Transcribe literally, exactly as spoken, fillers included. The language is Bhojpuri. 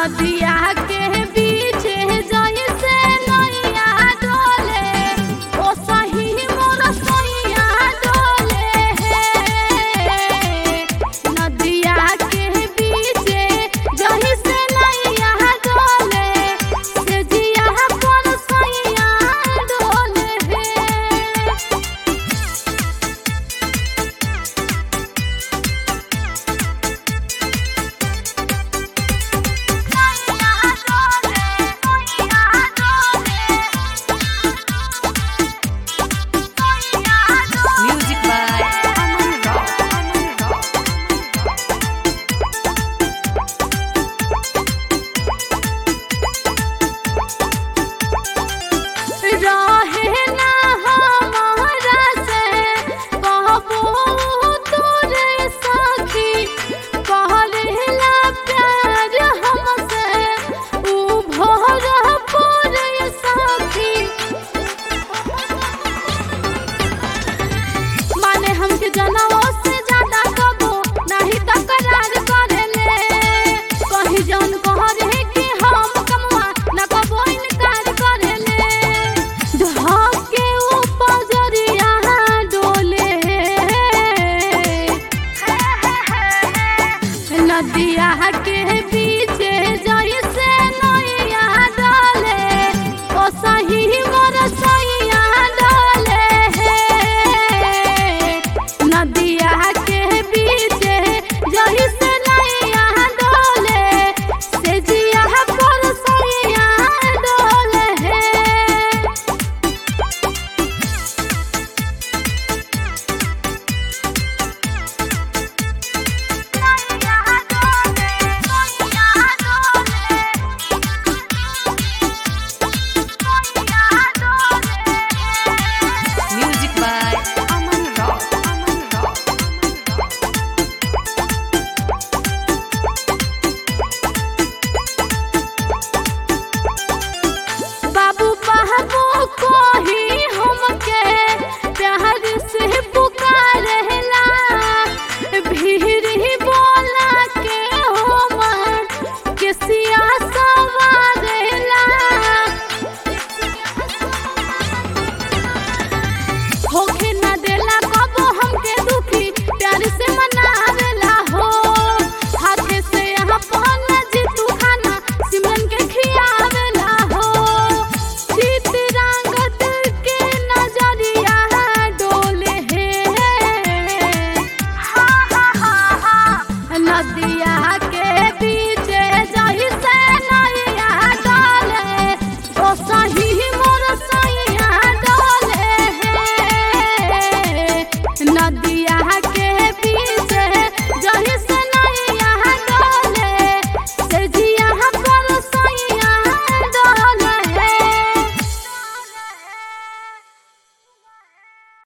नदिया के बीच जैसे नैया डोले ओ सही मोर सैया डोले नदिया के बीच जैसे नैया डोले से जिया पर सैया डोले Music by Aman Rock. रहे ना हमारा से कहबो तोरे साथी कहला प्यार हमसे ऊ भरा पूरे साथी माने हमके जनवो से ज्यादा कबो नहीं तकरार करेले कहीं जौन कह रहे कि हम कमवा न कबो इनकार करेले ढके ऊपर जरिया डोले नदिया के बीच जैसे नैया डाले ओ सही